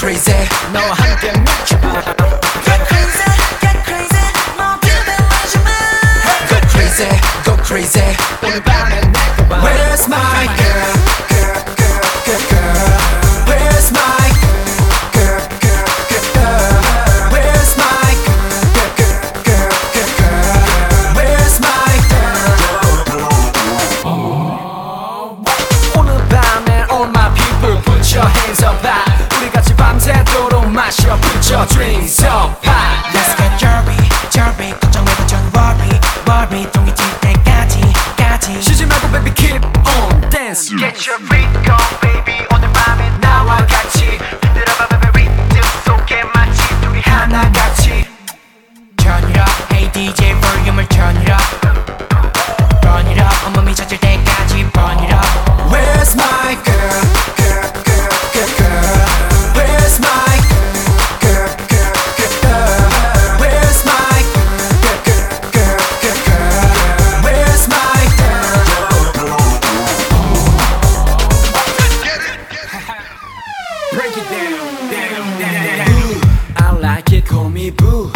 crazy 너와 함께 미쳐봐 Get crazy, get crazy 모두들 마셔봐 Go crazy, go crazy 오늘 밤에 내거 봐 Where's my girl, girl, girl, girl, girl Where's my girl, girl, girl, girl Where's my girl, girl, girl, girl, girl Where's my girl 오늘 밤에 all my people put your hands up high 우리 같이 밤새도록 마셔 put your drinks up high Let's get jolly, jolly 걱정해도 전 worry, worry 동이 튈 때까지 쉬지 말고 baby keep on dance Get your freak on baby 오늘 밤에 나와 같이 흔들어봐 baby 리듬 속에 마치 둘이 하나같이 Turn it up, hey DJ 볼륨을 turn it up Burn it up, 온몸이 젖을 때까지 burn it up Where's my girl, girl, girl, girl, girl Where's my girl, girl, girl, girl Where's my girl, girl, girl, girl, girl Where's my girl Break it down, down, down, down I like it, call me boo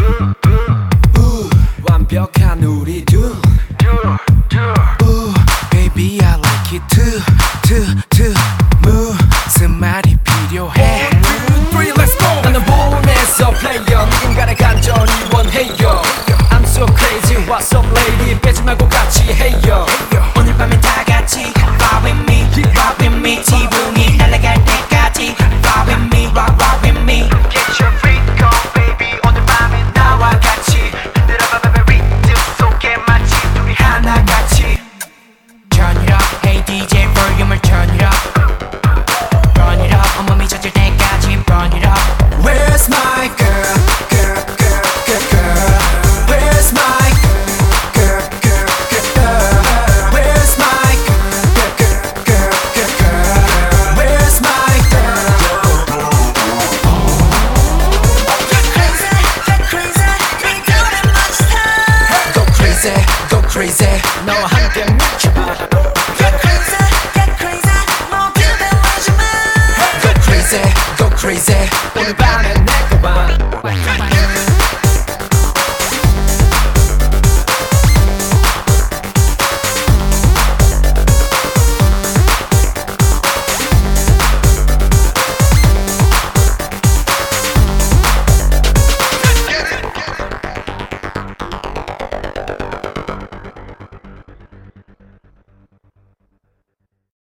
완벽한 우리 둘 Ooh, baby I like it too 무슨 말이 필요해 1, 2, 3 let's go 나는 보내서 player 누군가를 간절히 원해요 I'm so crazy what's up lady 빼지 말고 같이 해요 오늘 밤엔 다 같이 Rock with me, rock with me 지붕이 날아갈 때까지 Rock with me, rock with me Get your freak on baby 오늘 밤에 나와 같이 흔들어봐 baby 리듬 속에 마치 둘이 하나같이 Turn it up, hey DJ 볼륨을 turn it up Burn it up, 온몸이 젖을 때까지 burn it up Where's my girl, girl, girl, girl, girl Where's my girl, girl, girl, girl Where's my girl, girl, girl, girl, girl Where's my girl Get crazy, get crazy 우리들은 멋있어 Go crazy, go crazy 너와 함께 미쳐봐